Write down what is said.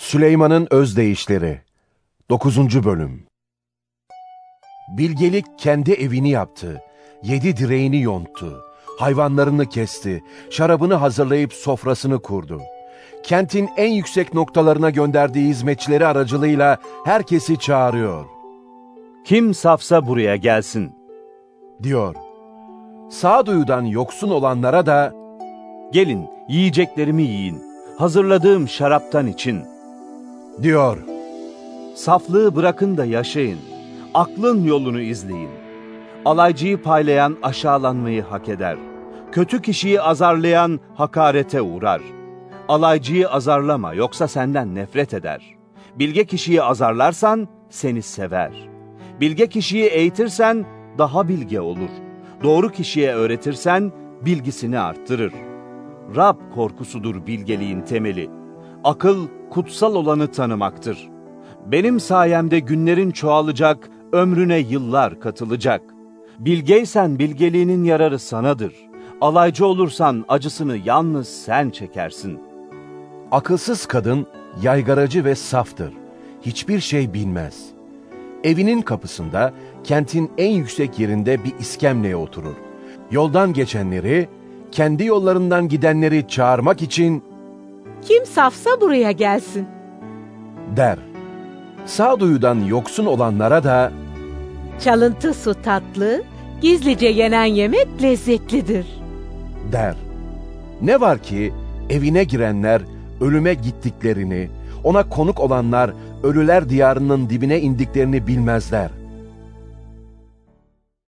Süleyman'ın Özdeyişleri 9. Bölüm. Bilgelik kendi evini yaptı, 7 direğini yonttu, hayvanlarını kesti, şarabını hazırlayıp sofrasını kurdu. Kentin en yüksek noktalarına gönderdiği hizmetçileri aracılığıyla herkesi çağırıyor, Kim safsa buraya gelsin. diyor. Sağduyudan yoksun olanlara da, Gelin, yiyeceklerimi yiyin. Hazırladığım şaraptan için. diyor. Saflığı bırakın da yaşayın. Aklın yolunu izleyin. Alaycıyı paylayan aşağılanmayı hak eder. Kötü kişiyi azarlayan hakarete uğrar. Alaycıyı azarlama, yoksa senden nefret eder. Bilge kişiyi azarlarsan seni sever. Bilge kişiyi eğitirsen daha bilge olur. Doğru kişiye öğretirsen bilgisini arttırır. Rab korkusudur bilgeliğin temeli. Akıl kutsal olanı tanımaktır. Benim sayemde günlerin çoğalacak, ömrüne yıllar katılacak. Bilgeysen bilgeliğinin yararı sanadır. Alaycı olursan acısını yalnız sen çekersin. Akılsız kadın yaygaracı ve saftır. Hiçbir şey bilmez. Evinin kapısında, kentin en yüksek yerinde bir iskemleye oturur. Yoldan geçenleri, kendi yollarından gidenleri çağırmak için Kim safsa buraya gelsin. der. Sağduyudan yoksun olanlara da Çalıntı su tatlı, gizlice yenen yemek lezzetlidir. der. Ne var ki evine girenler ölüme gittiklerini, ona konuk olanlar ölüler diyarının dibine indiklerini bilmezler.